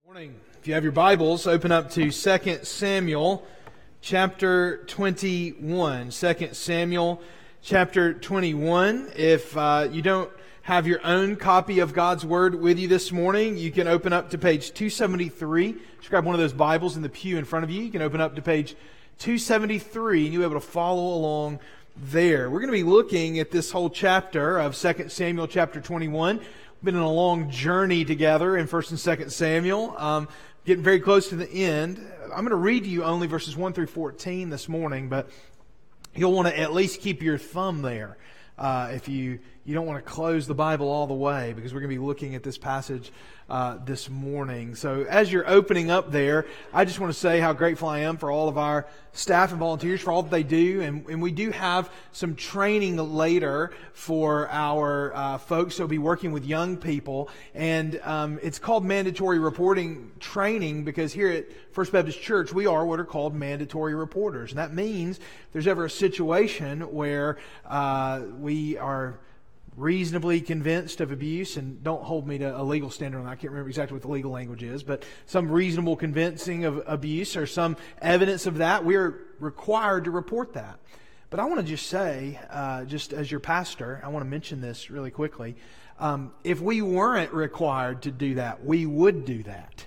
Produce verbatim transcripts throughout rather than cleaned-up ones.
Morning. If you have your Bibles, open up to Second Samuel chapter twenty-one. Second Samuel chapter twenty-one. If uh, you don't have your own copy of God's Word with you this morning, you can open up to page two seventy-three. Just grab one of those Bibles in the pew in front of you. You can open up to page two seventy-three and you'll be able to follow along there. We're going to be looking at this whole chapter of Second Samuel chapter twenty-one. We've been on a long journey together in First and Second Samuel, um, getting very close to the end. I'm going to read to you only verses one through fourteen this morning, but you'll want to at least keep your thumb there uh, if you, you don't want to close the Bible all the way, because we're going to be looking at this passage uh, this morning. So as you're opening up there, I just want to say how grateful I am for all of our staff and volunteers for all that they do, and, and we do have some training later for our uh, folks who will be working with young people, and um, it's called mandatory reporting training because here at First Baptist Church we are what are called mandatory reporters, and that means if there's ever a situation where uh, we are reasonably convinced of abuse, and don't hold me to a legal standard on that, I can't remember exactly what the legal language is, but some reasonable convincing of abuse or some evidence of that, we're required to report that. But I want to just say, uh, just as your pastor, I want to mention this really quickly. Um, if we weren't required to do that, we would do that.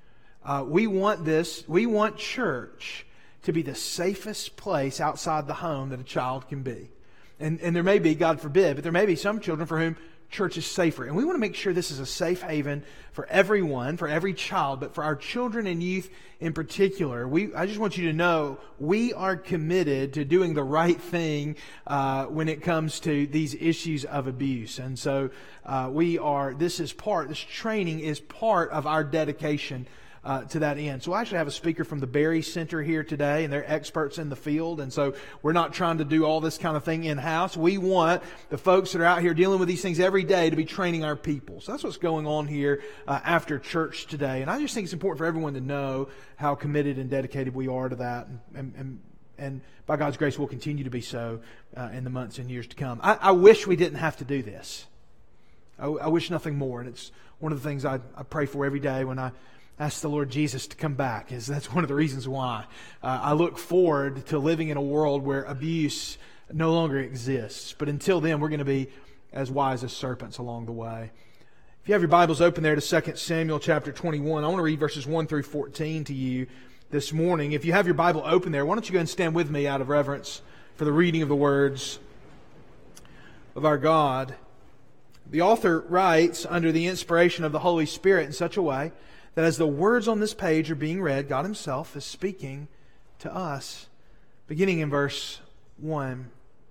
Uh, we want this, we want church to be the safest place outside the home that a child can be. And, and there may be, God forbid, but there may be some children for whom church is safer. And we want to make sure this is a safe haven for everyone, for every child, but for our children and youth in particular. We, I just want you to know we are committed to doing the right thing uh, when it comes to these issues of abuse. And so uh, we are, this is part, this training is part of our dedication Uh, to that end. So I actually have a speaker from the Berry Center here today, and they're experts in the field, and so we're not trying to do all this kind of thing in-house. We want the folks that are out here dealing with these things every day to be training our people. So that's what's going on here uh, after church today, and I just think it's important for everyone to know how committed and dedicated we are to that, and, and, and, and by God's grace we'll continue to be so uh, in the months and years to come. I, I wish we didn't have to do this. I, I wish nothing more, and it's one of the things I, I pray for every day when I ask the Lord Jesus to come back, is that's one of the reasons why. Uh, I look forward to living in a world where abuse no longer exists. But until then, we're going to be as wise as serpents along the way. If you have your Bibles open there to Second Samuel chapter twenty-one, I want to read verses one through fourteen to you this morning. If you have your Bible open there, why don't you go and stand with me out of reverence for the reading of the words of our God. The author writes under the inspiration of the Holy Spirit in such a way that as the words on this page are being read, God Himself is speaking to us, beginning in verse one.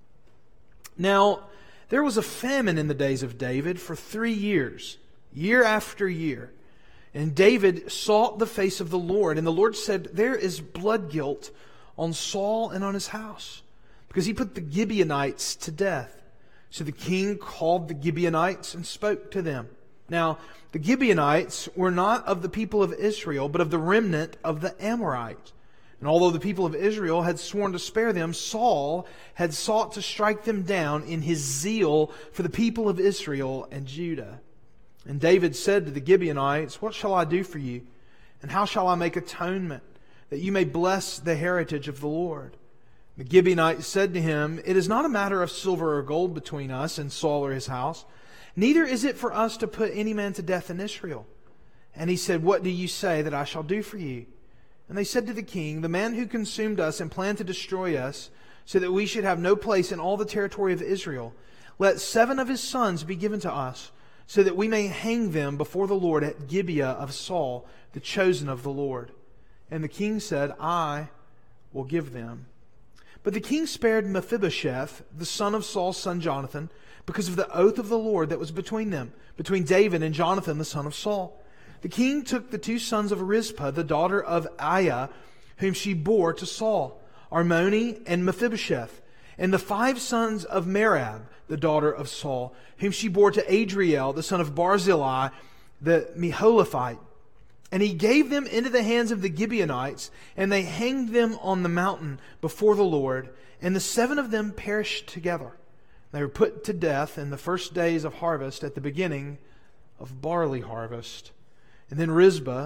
Now, there was a famine in the days of David for three years, year after year. And David sought the face of the Lord, and the Lord said, "There is blood guilt on Saul and on his house, because he put the Gibeonites to death." So the king called the Gibeonites and spoke to them. Now, the Gibeonites were not of the people of Israel, but of the remnant of the Amorites. And although the people of Israel had sworn to spare them, Saul had sought to strike them down in his zeal for the people of Israel and Judah. And David said to the Gibeonites, "What shall I do for you? And how shall I make atonement, that you may bless the heritage of the Lord?" The Gibeonites said to him, "It is not a matter of silver or gold between us and Saul or his house. Neither is it for us to put any man to death in Israel." And he said, "What do you say that I shall do for you?" And they said to the king, "The man who consumed us and planned to destroy us, so that we should have no place in all the territory of Israel, let seven of his sons be given to us, so that we may hang them before the Lord at Gibeah of Saul, the chosen of the Lord." And the king said, "I will give them." But the king spared Mephibosheth, the son of Saul's son Jonathan, because of the oath of the Lord that was between them, between David and Jonathan, the son of Saul. The king took the two sons of Rizpah, the daughter of Aiah, whom she bore to Saul, Armoni and Mephibosheth, and the five sons of Merab, the daughter of Saul, whom she bore to Adriel, the son of Barzillai, the Meholathite. And he gave them into the hands of the Gibeonites, and they hanged them on the mountain before the Lord, and the seven of them perished together. They were put to death in the first days of harvest at the beginning of barley harvest. And then Rizpah,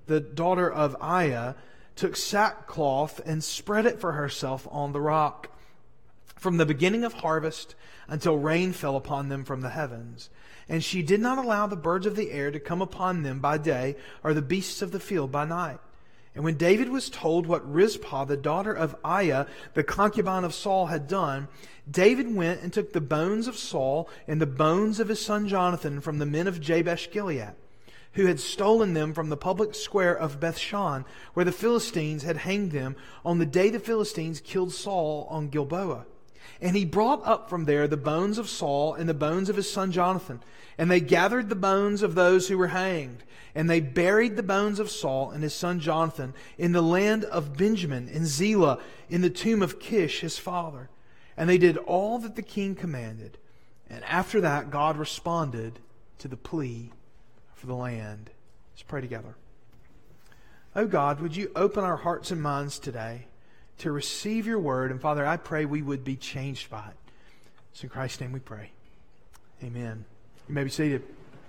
the daughter of Aiah, took sackcloth and spread it for herself on the rock, from the beginning of harvest until rain fell upon them from the heavens. And she did not allow the birds of the air to come upon them by day, or the beasts of the field by night. And when David was told what Rizpah, the daughter of Aiah, the concubine of Saul, had done, David went and took the bones of Saul and the bones of his son Jonathan from the men of Jabesh Gilead, who had stolen them from the public square of Bethshan, where the Philistines had hanged them on the day the Philistines killed Saul on Gilboa. And he brought up from there the bones of Saul and the bones of his son Jonathan. And they gathered the bones of those who were hanged. And they buried the bones of Saul and his son Jonathan in the land of Benjamin, in Zelah, in the tomb of Kish, his father. And they did all that the king commanded. And after that, God responded to the plea for the land. Let's pray together. Oh God, would you open our hearts and minds today to receive your word? And Father, I pray we would be changed by it. So in Christ's name we pray. Amen. You may be seated.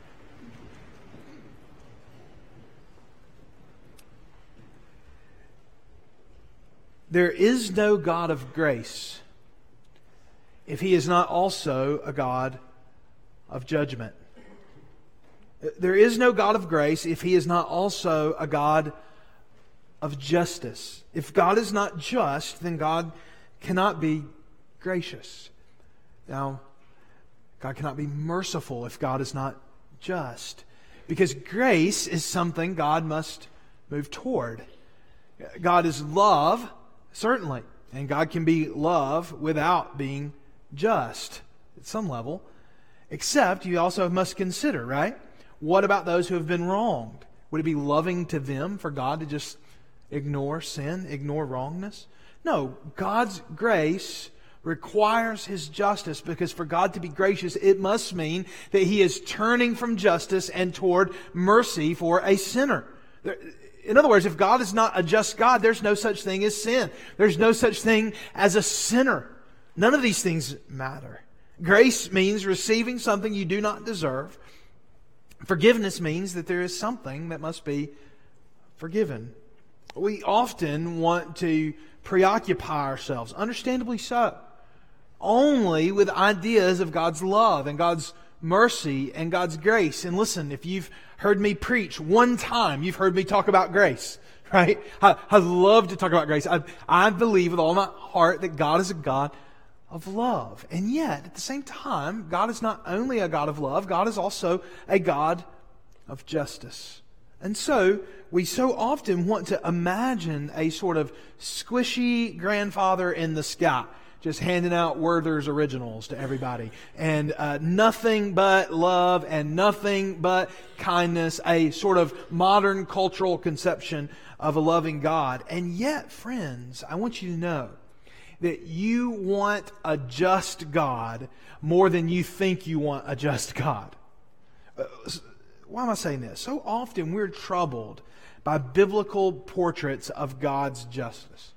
There is no God of grace if He is not also a God of judgment. There is no God of grace if He is not also a God of justice. If God is not just, then God cannot be gracious. Now, God cannot be merciful if God is not just. Because grace is something God must move toward. God is love, certainly. And God can be love without being just at some level. Except you also must consider, right? What about those who have been wronged? Would it be loving to them for God to just ignore sin, ignore wrongness? No, God's grace requires His justice, because for God to be gracious, it must mean that He is turning from justice and toward mercy for a sinner. In other words, if God is not a just God, there's no such thing as sin. There's no such thing as a sinner. None of these things matter. Grace means receiving something you do not deserve. Forgiveness means that there is something that must be forgiven. We often want to preoccupy ourselves, understandably so, only with ideas of God's love and God's mercy and God's grace. And listen, if you've heard me preach one time, you've heard me talk about grace, right? I, I love to talk about grace. I, I believe with all my heart that God is a God of love. And yet, at the same time, God is not only a God of love, God is also a God of justice. And so, we so often want to imagine a sort of squishy grandfather in the sky, just handing out Werther's originals to everybody. And uh, nothing but love and nothing but kindness, a sort of modern cultural conception of a loving God. And yet, friends, I want you to know that you want a just God more than you think you want a just God. Uh, why am I saying this? So often we're troubled by biblical portraits of God's justice.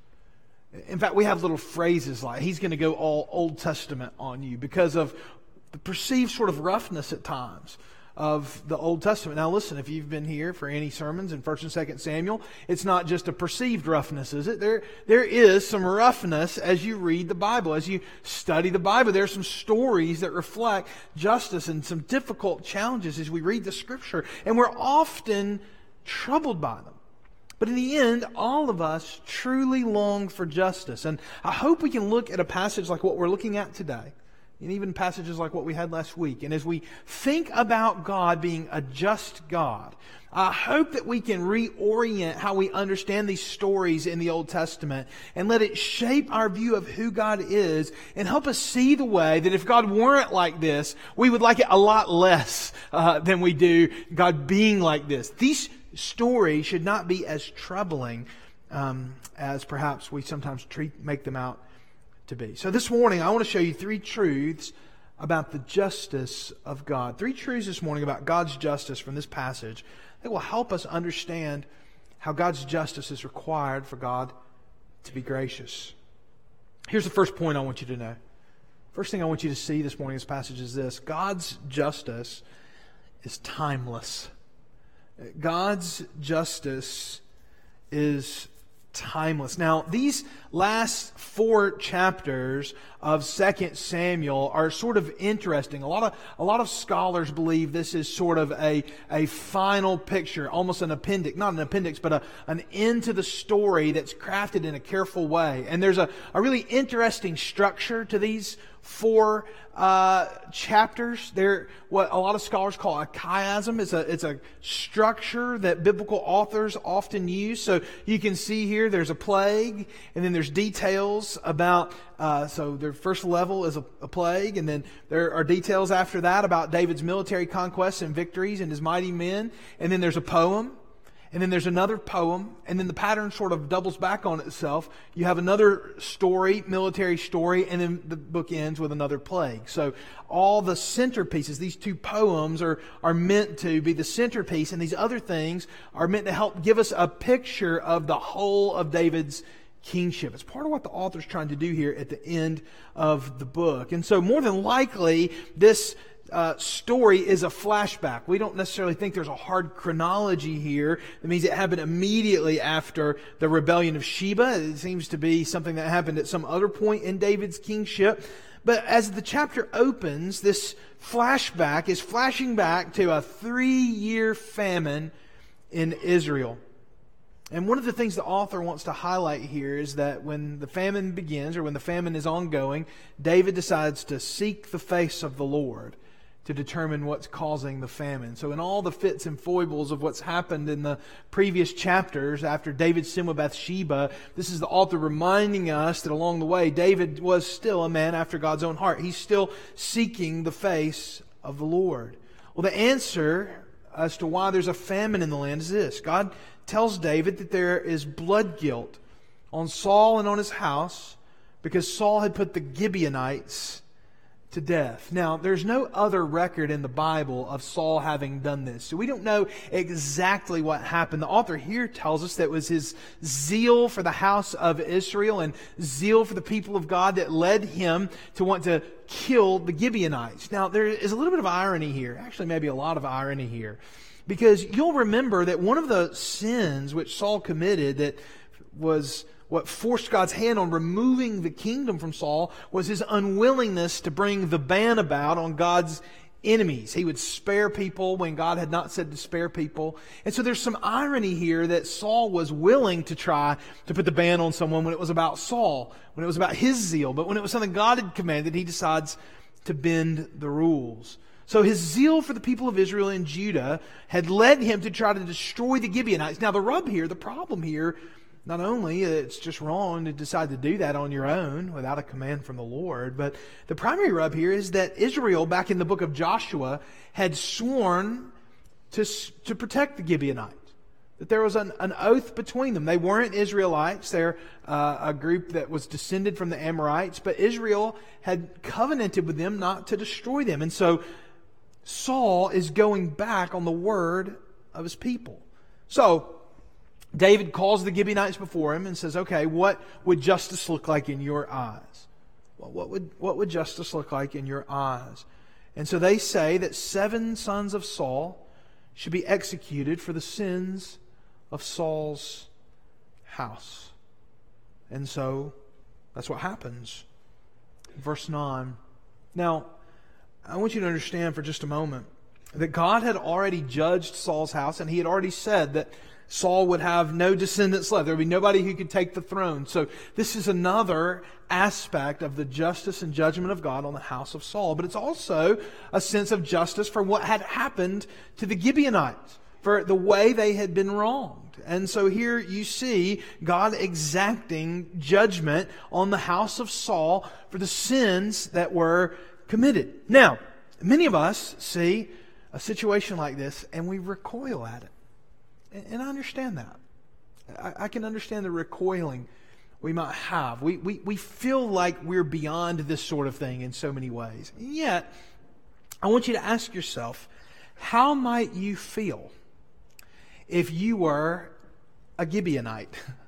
In fact, we have little phrases like, He's going to go all Old Testament on you, because of the perceived sort of roughness at times of the Old Testament. Now listen, if you've been here for any sermons in First and Second Samuel, it's not just a perceived roughness, is it? There, there is some roughness as you read the Bible, as you study the Bible. There are some stories that reflect justice and some difficult challenges as we read the Scripture, and we're often troubled by them. But in the end, all of us truly long for justice. And I hope we can look at a passage like what we're looking at today, and even passages like what we had last week. And as we think about God being a just God, I hope that we can reorient how we understand these stories in the Old Testament and let it shape our view of who God is and help us see the way that if God weren't like this, we would like it a lot less uh, than we do God being like this. These stories should not be as troubling um, as perhaps we sometimes treat, make them out to be. So this morning, I want to show you three truths about the justice of God. Three truths this morning about God's justice from this passage that will help us understand how God's justice is required for God to be gracious. Here's the first point I want you to know. First thing I want you to see this morning in this passage is this: God's justice is timeless. God's justice is timeless. Now, these last four chapters of Second Samuel are sort of interesting. A lot of a lot of scholars believe this is sort of a, a final picture, almost an appendix, not an appendix, but a, an end to the story that's crafted in a careful way. And there's a, a really interesting structure to these four uh, chapters. They're what a lot of scholars call a chiasm. It's a it's a structure that biblical authors often use. So you can see here there's a plague, and then there's details about. Uh, so their first level is a, a plague, and then there are details after that about David's military conquests and victories and his mighty men. And then there's a poem. And then there's another poem, and then the pattern sort of doubles back on itself. You have another story, military story, and then the book ends with another plague. So all the centerpieces, these two poems are, are meant to be the centerpiece, and these other things are meant to help give us a picture of the whole of David's kingship. It's part of what the author's trying to do here at the end of the book. And so more than likely, this Uh, story is a flashback. We don't necessarily think there's a hard chronology here. That means it happened immediately after the rebellion of Sheba. It seems to be something that happened at some other point in David's kingship. But as the chapter opens, this flashback is flashing back to a three-year famine in Israel. And one of the things the author wants to highlight here is that when the famine begins, or when the famine is ongoing, David decides to seek the face of the Lord to determine what's causing the famine. So in all the fits and foibles of what's happened in the previous chapters after David's sin with Bathsheba, this is the author reminding us that along the way, David was still a man after God's own heart. He's still seeking the face of the Lord. Well, the answer as to why there's a famine in the land is this. God tells David that there is blood guilt on Saul and on his house because Saul had put the Gibeonites to death. Now, there's no other record in the Bible of Saul having done this. So we don't know exactly what happened. The author here tells us that it was his zeal for the house of Israel and zeal for the people of God that led him to want to kill the Gibeonites. Now, there is a little bit of irony here. Actually, maybe a lot of irony here. Because you'll remember that one of the sins which Saul committed that was what forced God's hand on removing the kingdom from Saul was his unwillingness to bring the ban about on God's enemies. He would spare people when God had not said to spare people. And so there's some irony here that Saul was willing to try to put the ban on someone when it was about Saul, when it was about his zeal. But when it was something God had commanded, he decides to bend the rules. So his zeal for the people of Israel and Judah had led him to try to destroy the Gibeonites. Now the rub here, the problem here, not only it's just wrong to decide to do that on your own without a command from the Lord, but the primary rub here is that Israel, back in the book of Joshua, had sworn to, to protect the Gibeonites. That there was an, an oath between them. They weren't Israelites. They're uh, a group that was descended from the Amorites, but Israel had covenanted with them not to destroy them. And so Saul is going back on the word of his people. So David calls the Gibeonites before him and says, okay, what would justice look like in your eyes? Well, what would, what would justice look like in your eyes? And so they say that seven sons of Saul should be executed for the sins of Saul's house. And so that's what happens. Verse nine. Now, I want you to understand for just a moment that God had already judged Saul's house, and He had already said that Saul would have no descendants left. There would be nobody who could take the throne. So this is another aspect of the justice and judgment of God on the house of Saul. But it's also a sense of justice for what had happened to the Gibeonites, for the way they had been wronged. And so here you see God exacting judgment on the house of Saul for the sins that were committed. Now, many of us see a situation like this and we recoil at it. And I understand that. I, I can understand the recoiling we might have. We, we, we feel like we're beyond this sort of thing in so many ways. And yet, I want you to ask yourself, how might you feel if you were a Gibeonite?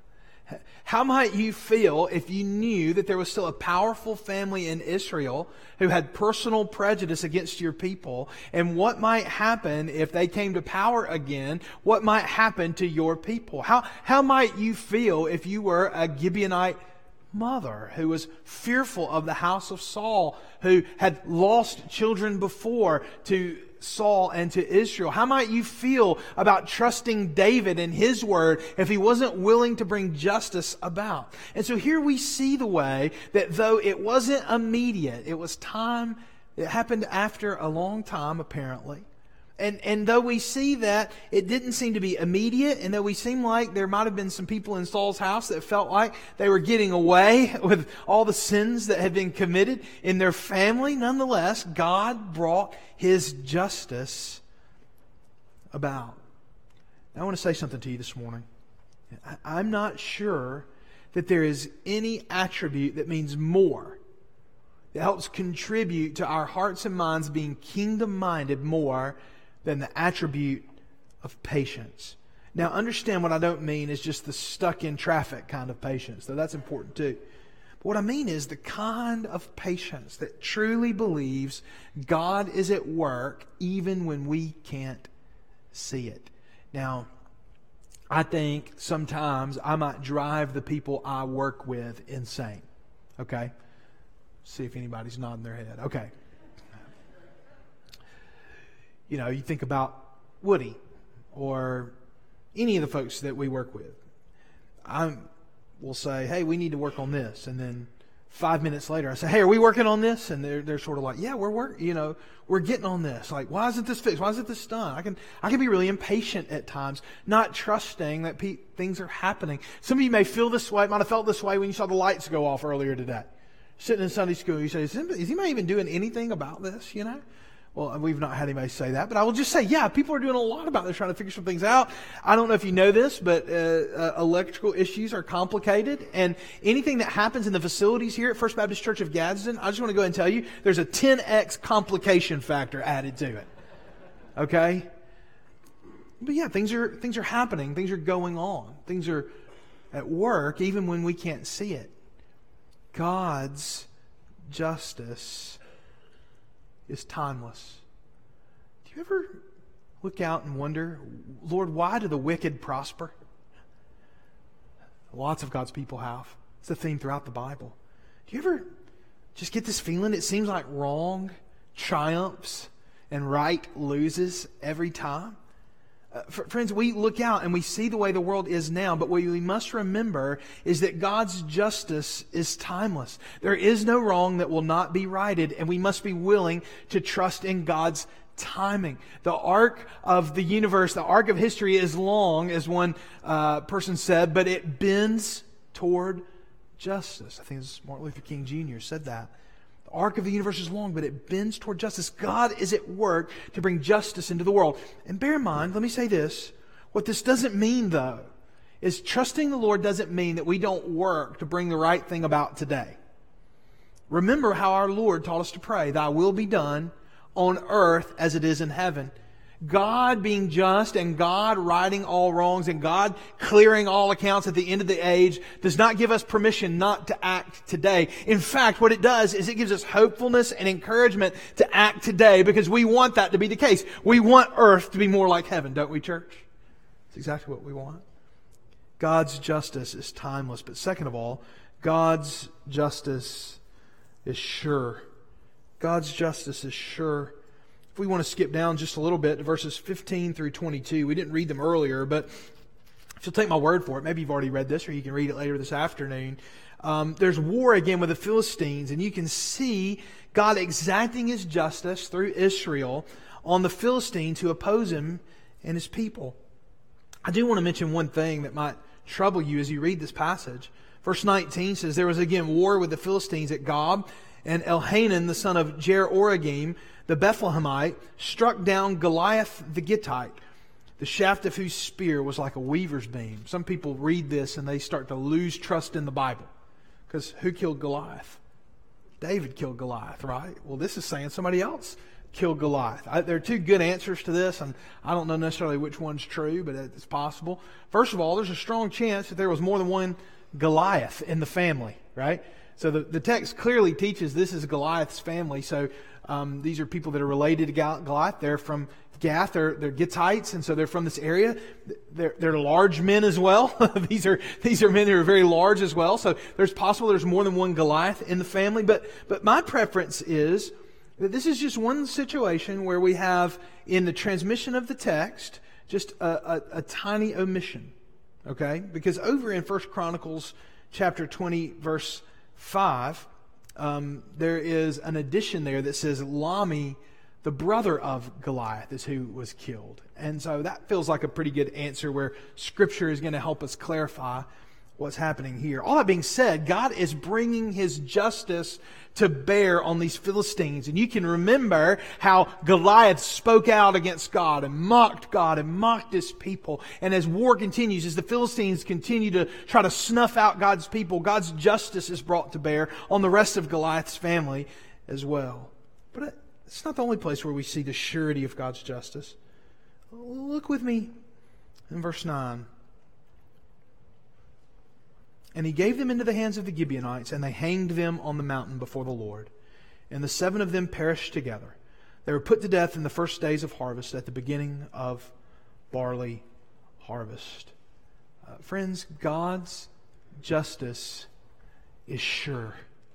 How might you feel if you knew that there was still a powerful family in Israel who had personal prejudice against your people? And what might happen if they came to power again? What might happen to your people? How, how might you feel if you were a Gibeonite mother who was fearful of the house of Saul, who had lost children before to Saul and to Israel? How might you feel about trusting David and his word if he wasn't willing to bring justice about? And so here we see the way that though it wasn't immediate, it was time, it happened after a long time apparently. And and though we see that it didn't seem to be immediate, and though we seem like there might have been some people in Saul's house that felt like they were getting away with all the sins that had been committed in their family, nonetheless, God brought His justice about. Now, I want to say something to you this morning. I'm not sure that there is any attribute that means more, that helps contribute to our hearts and minds being kingdom-minded more than the attribute of patience. Now, understand what I don't mean is just the stuck in traffic kind of patience, though that's important too. But what I mean is the kind of patience that truly believes God is at work even when we can't see it. Now, I think sometimes I might drive the people I work with insane. Okay? See if anybody's nodding their head. Okay. You know, you think about Woody or any of the folks that we work with. I will say, hey, we need to work on this. And then five minutes later, I say, hey, are we working on this? And they're they're sort of like, yeah, we're working, you know, we're getting on this. Like, why isn't this fixed? Why isn't this done? I can I can be really impatient at times, not trusting that pe- things are happening. Some of you may feel this way, might have felt this way when you saw the lights go off earlier today. Sitting in Sunday school, you say, is anybody even doing anything about this, you know? Well, we've not had anybody say that, but I will just say, yeah, people are doing a lot about this, trying to figure some things out. I don't know if you know this, but uh, uh, electrical issues are complicated, and anything that happens in the facilities here at First Baptist Church of Gadsden, I just want to go ahead and tell you, there's a ten x complication factor added to it. Okay? But yeah, things are things are happening, things are going on, things are at work, even when we can't see it. God's justice is timeless. Do you ever look out and wonder, Lord, why do the wicked prosper? Lots of God's people have. It's a theme throughout the Bible. Do you ever just get this feeling it seems like wrong triumphs and right loses every time? Uh, friends, we look out and we see the way the world is now, but what we must remember is that God's justice is timeless. There is no wrong that will not be righted, and we must be willing to trust in God's timing. The arc of the universe, the arc of history is long, as one uh, person said, but it bends toward justice. I think it's Martin Luther King Junior said that. The arc of the universe is long, but it bends toward justice. God is at work to bring justice into the world. And bear in mind, let me say this, what this doesn't mean, though, is trusting the Lord doesn't mean that we don't work to bring the right thing about today. Remember how our Lord taught us to pray, Thy will be done on earth as it is in heaven. God being just and God righting all wrongs and God clearing all accounts at the end of the age does not give us permission not to act today. In fact, what it does is it gives us hopefulness and encouragement to act today because we want that to be the case. We want earth to be more like heaven, don't we, church? That's exactly what we want. God's justice is timeless. But second of all, God's justice is sure. God's justice is sure. If we want to skip down just a little bit to verses fifteen through twenty-two, we didn't read them earlier, but if you'll take my word for it, maybe you've already read this or you can read it later this afternoon. Um, there's war again with the Philistines, and you can see God exacting His justice through Israel on the Philistines who oppose Him and His people. I do want to mention one thing that might trouble you as you read this passage. Verse nineteen says, there was again war with the Philistines at Gob, and Elhanan, the son of Jer-Oregim, the Bethlehemite, struck down Goliath the Gittite, the shaft of whose spear was like a weaver's beam. Some people read this and they start to lose trust in the Bible. Because who killed Goliath? David killed Goliath, right? Well, this is saying somebody else killed Goliath. I, there are two good answers to this, and I don't know necessarily which one's true, but it's possible. First of all, there's a strong chance that there was more than one Goliath in the family, right? So the, the text clearly teaches this is Goliath's family. So um, these are people that are related to Goliath. They're from Gath. They're, they're Gittites, and so they're from this area. They're, they're large men as well. these are these are men who are very large as well. So there's possible there's more than one Goliath in the family. But but my preference is that this is just one situation where we have in the transmission of the text just a, a, a tiny omission. Okay? Because over in First Chronicles chapter twenty, verse five, um, there is an addition there that says Lami, the brother of Goliath, is who was killed. And so that feels like a pretty good answer where Scripture is going to help us clarify what's happening here. All that being said, God is bringing His justice to bear on these Philistines. And you can remember how Goliath spoke out against God and mocked God and mocked His people. And as war continues, as the Philistines continue to try to snuff out God's people, God's justice is brought to bear on the rest of Goliath's family as well. But it's not the only place where we see the surety of God's justice. Look with me in verse nine. And he gave them into the hands of the Gibeonites, and they hanged them on the mountain before the Lord. And the seven of them perished together. They were put to death in the first days of harvest, at the beginning of barley harvest. Uh, friends, God's justice is sure.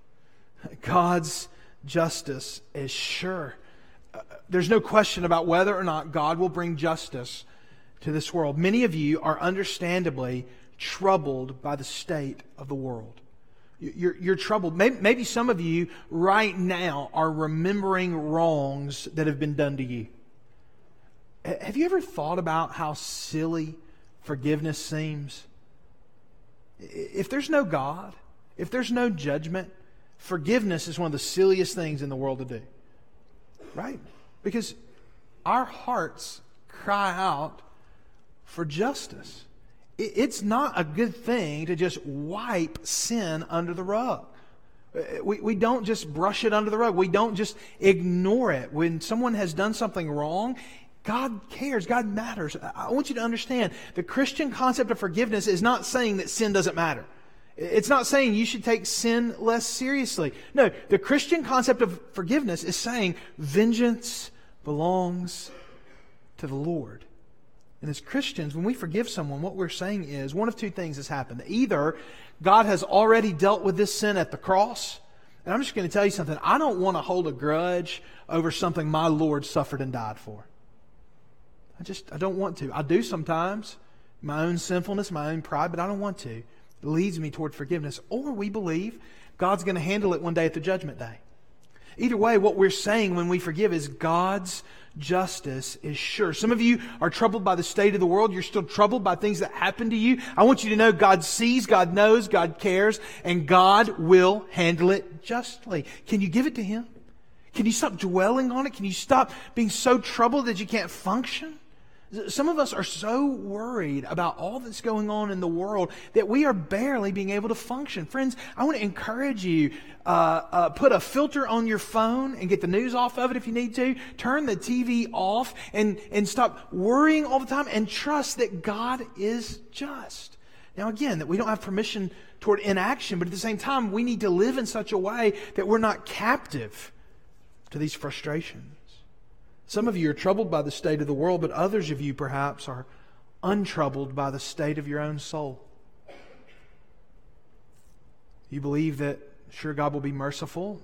God's justice is sure. Uh, there's no question about whether or not God will bring justice to this world. Many of you are understandably troubled by the state of the world. You're, you're troubled. Maybe, maybe some of you right now are remembering wrongs that have been done to you. Have you ever thought about how silly forgiveness seems? If there's no God, if there's no judgment, forgiveness is one of the silliest things in the world to do. Right? Because our hearts cry out for justice. It's not a good thing to just wipe sin under the rug. We, we don't just brush it under the rug. We don't just ignore it. When someone has done something wrong, God cares. God matters. I want you to understand the Christian concept of forgiveness is not saying that sin doesn't matter. It's not saying you should take sin less seriously. No, the Christian concept of forgiveness is saying vengeance belongs to the Lord. And as Christians, when we forgive someone, what we're saying is one of two things has happened. Either God has already dealt with this sin at the cross, and I'm just going to tell you something. I don't want to hold a grudge over something my Lord suffered and died for. I just, I don't want to. I do sometimes, my own sinfulness, my own pride, but I don't want to. It leads me toward forgiveness. Or we believe God's going to handle it one day at the judgment day. Either way, what we're saying when we forgive is God's justice is sure. Some of you are troubled by the state of the world. You're still troubled by things that happen to you. I want you to know God sees, God knows, God cares, and God will handle it justly. Can you give it to Him? Can you stop dwelling on it? Can you stop being so troubled that you can't function? Some of us are so worried about all that's going on in the world that we are barely being able to function. Friends, I want to encourage you, uh, uh, put a filter on your phone and get the news off of it if you need to. Turn the T V off and, and stop worrying all the time and trust that God is just. Now again, that we don't have permission toward inaction, but at the same time, we need to live in such a way that we're not captive to these frustrations. Some of you are troubled by the state of the world, but others of you perhaps are untroubled by the state of your own soul. You believe that, sure, God will be merciful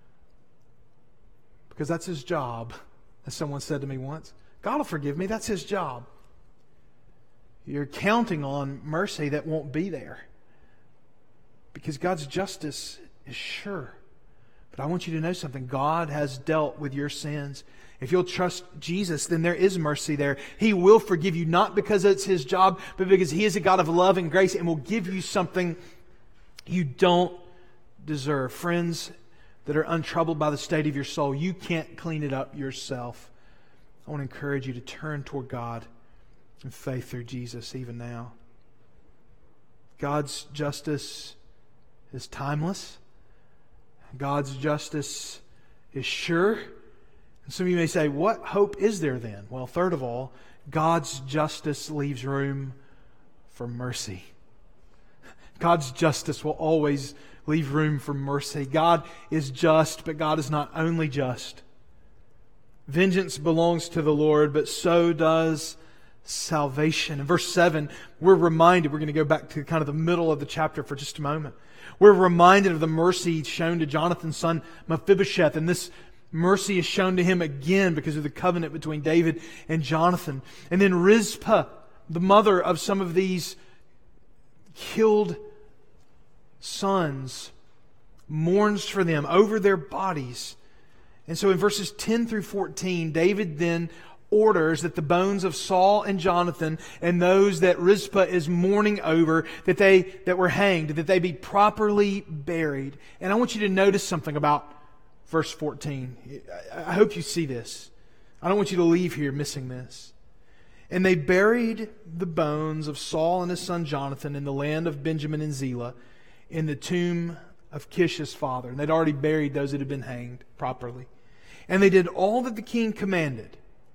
because that's His job, as someone said to me once. God will forgive me, that's His job. You're counting on mercy that won't be there because God's justice is sure. But I want you to know something. God has dealt with your sins. If you'll trust Jesus, then there is mercy there. He will forgive you, not because it's His job, but because He is a God of love and grace and will give you something you don't deserve. Friends that are untroubled by the state of your soul, you can't clean it up yourself. I want to encourage you to turn toward God in faith through Jesus even now. God's justice is timeless. God's justice is sure. Some of you may say, what hope is there then? Well, third of all, God's justice leaves room for mercy. God's justice will always leave room for mercy. God is just, but God is not only just. Vengeance belongs to the Lord, but so does salvation. In verse seven, we're reminded, we're going to go back to kind of the middle of the chapter for just a moment. We're reminded of the mercy shown to Jonathan's son Mephibosheth, and this mercy is shown to him again because of the covenant between David and Jonathan. And then Rizpah, the mother of some of these killed sons, mourns for them over their bodies. And so in verses ten through fourteen, David then orders that the bones of Saul and Jonathan and those that Rizpah is mourning over, that they that were hanged, that they be properly buried. And I want you to notice something about verse fourteen. I hope you see this. I don't want you to leave here missing this. And they buried the bones of Saul and his son Jonathan in the land of Benjamin and Zelah, in the tomb of Kish's father. And they'd already buried those that had been hanged properly. And they did all that the king commanded.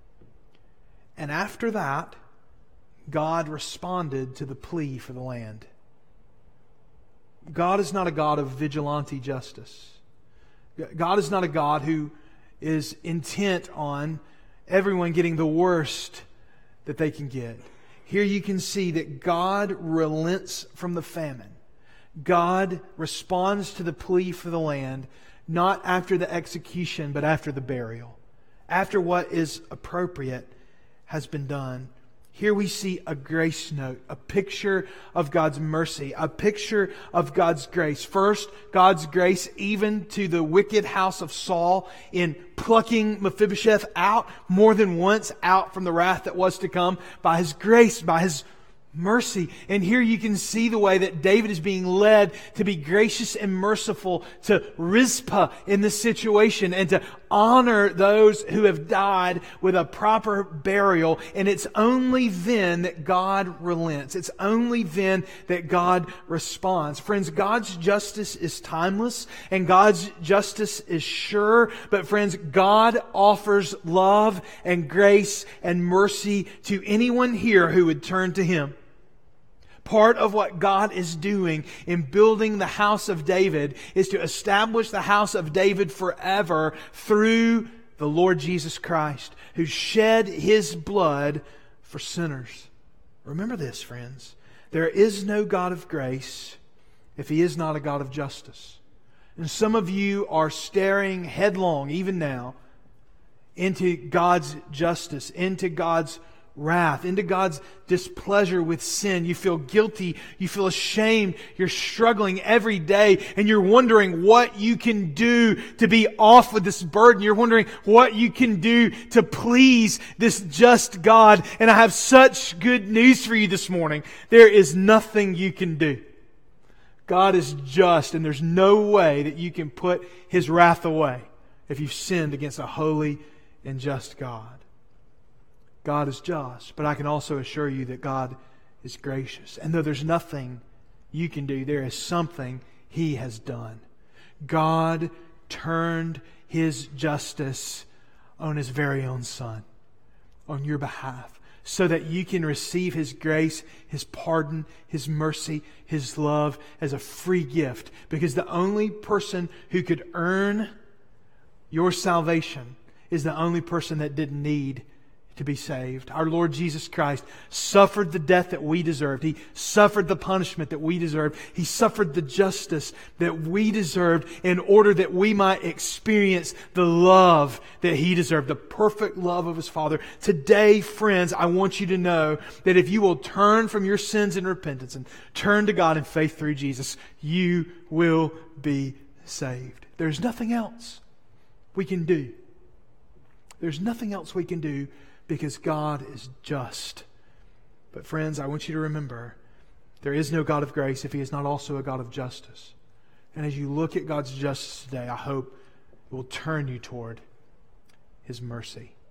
And after that, God responded to the plea for the land. God is not a God of vigilante justice. God is not a God who is intent on everyone getting the worst that they can get. Here you can see that God relents from the famine. God responds to the plea for the land, not after the execution, but after the burial. After what is appropriate has been done. Here we see a grace note, a picture of God's mercy, a picture of God's grace. First, God's grace even to the wicked house of Saul in plucking Mephibosheth out more than once out from the wrath that was to come by His grace, by His mercy. And here you can see the way that David is being led to be gracious and merciful to Rizpah in this situation and to honor those who have died with a proper burial. And it's only then that God relents. It's only then that God responds. Friends, God's justice is timeless and God's justice is sure. But friends, God offers love and grace and mercy to anyone here who would turn to Him. Part of what God is doing in building the house of David is to establish the house of David forever through the Lord Jesus Christ, who shed His blood for sinners. Remember this, friends. There is no God of grace if He is not a God of justice. And some of you are staring headlong, even now, into God's justice, into God's wrath, into God's displeasure with sin. You feel guilty. You feel ashamed. You're struggling every day and you're wondering what you can do to be off with this burden. You're wondering what you can do to please this just God. And I have such good news for you this morning. There is nothing you can do. God is just and there's no way that you can put His wrath away if you've sinned against a holy and just God. God is just, but I can also assure you that God is gracious. And though there's nothing you can do, there is something He has done. God turned His justice on His very own Son, on your behalf, so that you can receive His grace, His pardon, His mercy, His love as a free gift. Because the only person who could earn your salvation is the only person that didn't need to be saved. Our Lord Jesus Christ suffered the death that we deserved. He suffered the punishment that we deserved. He suffered the justice that we deserved in order that we might experience the love that He deserved, the perfect love of His Father. Today, friends, I want you to know that if you will turn from your sins in repentance and turn to God in faith through Jesus, you will be saved. There's nothing else we can do. There's nothing else we can do because God is just. But friends, I want you to remember, there is no God of grace if He is not also a God of justice. And as you look at God's justice today, I hope it will turn you toward His mercy.